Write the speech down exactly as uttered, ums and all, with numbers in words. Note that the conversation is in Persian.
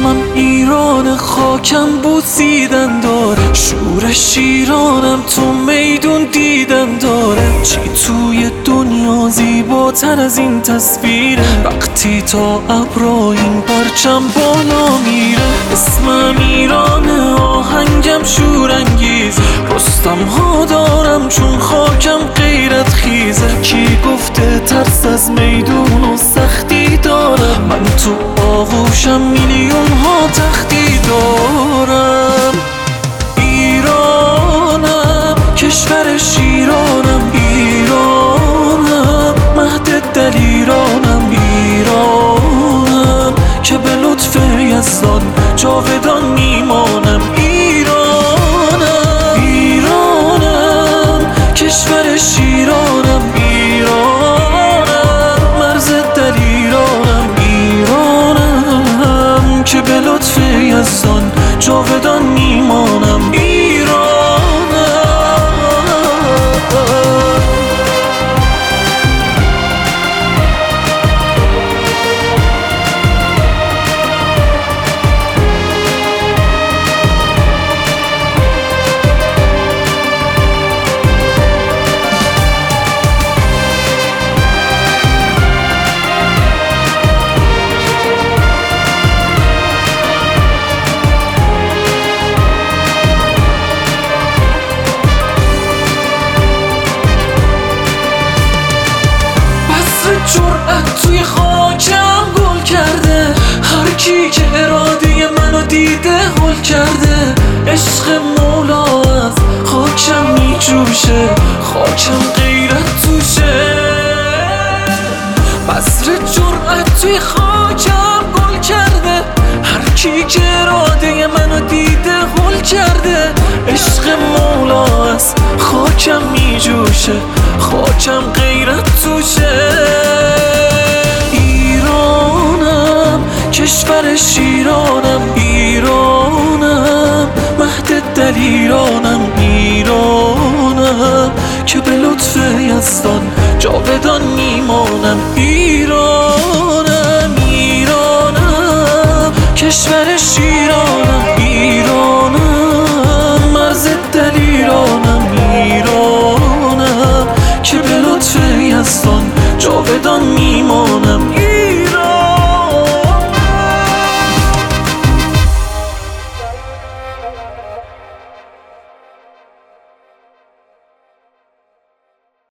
اسمم ایران، خاکم بوسیدن داره، شور شیرانم تو میدون دیدن داره. چی توی دنیا زیباتر از این تصویره، وقتی تا ابرا این پرچم بالا میره. اسمم ایرانه، آهنگم شورانگیز، رستم ها دارم چون خاکم غیرت خیزه. کی گفته ترس از میدون و سختی دارم، من تو آغوشم میلیون ها تختی دارم. ایرانم کشور شیرانم، ایرانم مهد دلیرانم، ایرانم که به لطف یزدان جاودان میمانم. ایرانم ایرانم کشور شیرانم، ایرانم مرز دلیرانم، ایرانم که به لطف یزدان جاودان میمانم. جرأت توی خاکم گل کرده، هر کی که اراده منو دیده هل کرده. عشق مولا از خاکم میجوشه، خاکم غیرت توشه. بذر جرأت توی خاکم گل کرده، هر کی که اراده منو دیده هل کرده. عشق مولا از خاکم میجوشه، خاکم غیرت توشه. ایرانم کشور شیرانم، ایرانم مهد دلیرانم، ایرانم که به لطف یزدان جاودان میمانم.